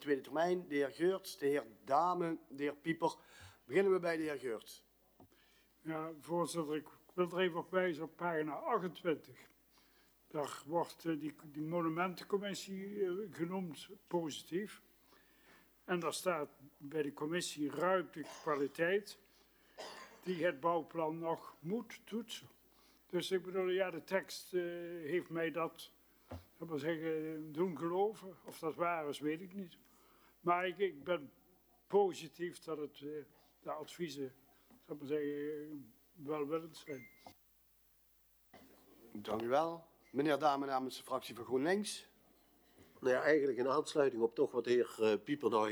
tweede termijn. De heer Geurts, de heer Dame, de heer Pieper. Beginnen we bij de heer Geurts. Ja, voorzitter, ik wil er even op wijzen op pagina 28. Daar wordt die monumentencommissie genoemd, positief. En daar staat bij de commissie ruimtelijke kwaliteit die het bouwplan nog moet toetsen. Dus ik bedoel, ja, de tekst heeft mij dat, ik wil zeggen, doen geloven. Of dat waar is, weet ik niet. Maar ik ben positief dat het de adviezen, ik wil zeggen, welwillend zijn. Dank u wel. Meneer Dame namens de fractie van GroenLinks. Nou ja, eigenlijk in aansluiting op toch wat de heer Pieper nou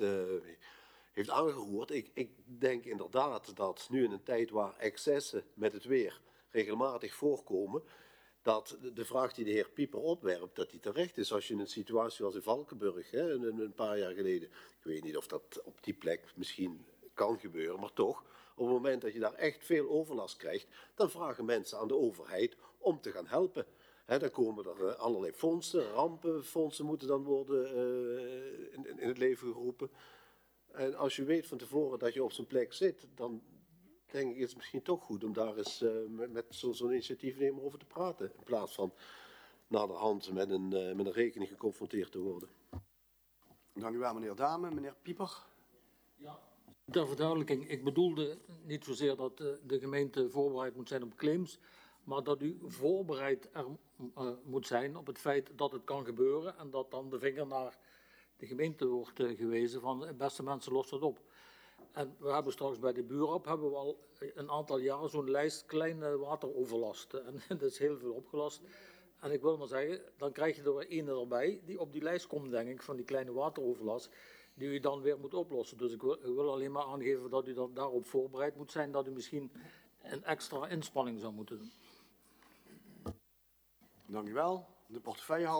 heeft aangeroerd. Ik denk inderdaad dat nu in een tijd waar excessen met het weer regelmatig voorkomen, dat de vraag die de heer Pieper opwerpt, dat die terecht is. Als je in een situatie als in Valkenburg, een paar jaar geleden, ik weet niet of dat op die plek misschien kan gebeuren, maar toch, op het moment dat je daar echt veel overlast krijgt, dan vragen mensen aan de overheid om te gaan helpen. Dan komen er allerlei fondsen, rampenfondsen moeten dan worden in het leven geroepen. En als je weet van tevoren dat je op zo'n plek zit, dan denk ik, is het misschien toch goed om daar eens met zo'n initiatiefnemer over te praten. In plaats van naderhand met een rekening geconfronteerd te worden. Dank u wel, meneer Dame. Meneer Pieper. Ja, ter verduidelijking, ik bedoelde niet zozeer dat de gemeente voorbereid moet zijn op claims, maar dat u voorbereid moet zijn op het feit dat het kan gebeuren en dat dan de vinger naar de gemeente wordt gewezen van beste mensen, los dat op. En we hebben straks bij de buurop hebben we al een aantal jaren zo'n lijst kleine wateroverlasten. En dat is heel veel opgelast. En ik wil maar zeggen, dan krijg je er weer een erbij die op die lijst komt, denk ik, van die kleine wateroverlast, die u dan weer moet oplossen. Dus ik wil alleen maar aangeven dat u daarop voorbereid moet zijn, dat u misschien een extra inspanning zou moeten doen. Dank u wel. De portefeuillehouder.